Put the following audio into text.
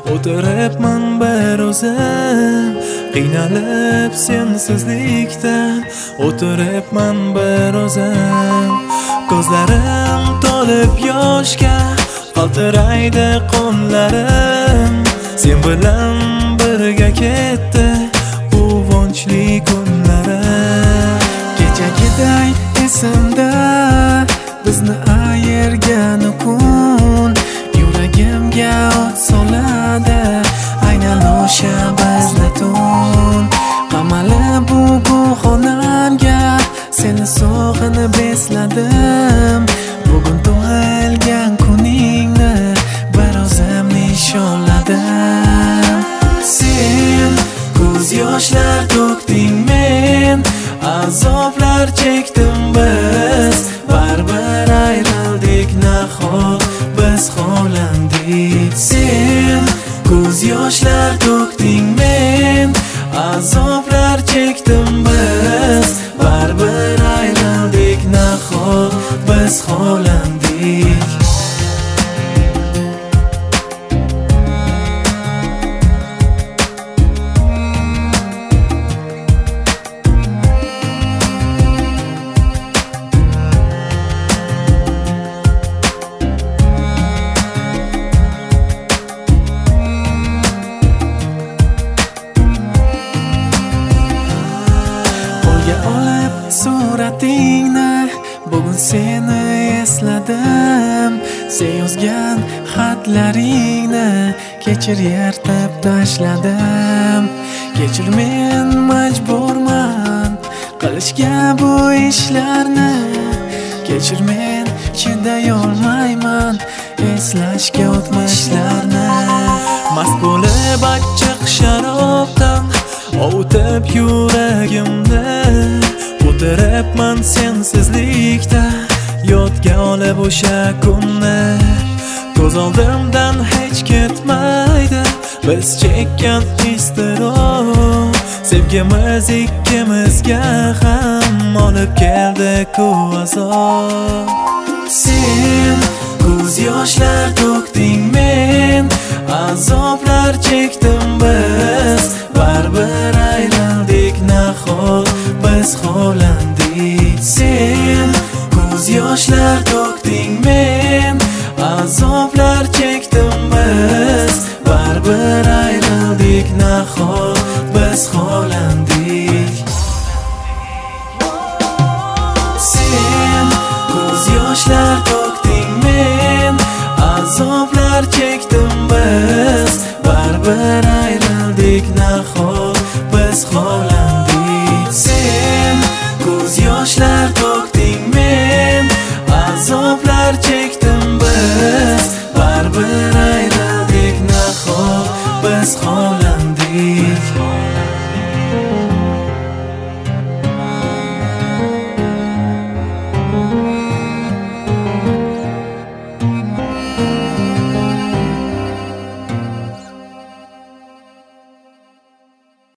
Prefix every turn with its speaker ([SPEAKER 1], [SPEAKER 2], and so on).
[SPEAKER 1] O'tiribman bir o'zim, qiynalib sensizlikdan. O'tiribman bir o'zim, ko'zlarim to'lib yoshga, qaltiraydi qo'llarim. Sen bilan birga ketdi quvonchli kunlarim. Kechagiday esimda bizni ayirgan kun, yuragimga o't soladi aynan o'sha bizni tun. Qamalib bu xonamga seni sog'inib esladim. Bugun tug'ilgan kuningni bir o'zim nishonladim. Sen ko'z yoshlar to'kding, men azoblar chekdim. Biz baribir ayrildik, nahot biz xolandik. Sen ko'z yoshlar to'kding, men azoblar chekdim. Biz baribir ayrildik, nahot biz xolandik. Suratingni bugun seni esladim. Sen yozgan xatlaringni kechir yirtib tashladim. Kechir, men majburman qilishga bu ishlarni. Kechir, men chiday olmayman eslashga o'tmishlarni. Mast bo'lib achchiq sharobdan ovutib yuragimni. O'tiribman sensizlikda, yodga olib o'sha kunni. Ko'z oldimdan hech ketmaydi biz chekkan iztirob. Sevgimiz ikkimizga ham olib keldi-ku azob. Sen ko'z yoshlar to'kding, men azoblar chekdim. Biz baribir ayrildik, nahot biz xolandik. Sen ko'z yoshlar to'kding, men azoblar chekdim. Biz baribir ayrildik, nahot biz xolandik. Sen ko'z yoshlar to'kding, men azoblar chekdim. Biz baribir ayrildik, nahot biz xolandik. Sen ko'z yoshlar to'kding, men azoblar chekdim. Biz baribir ayrildik, nahot biz xolandik.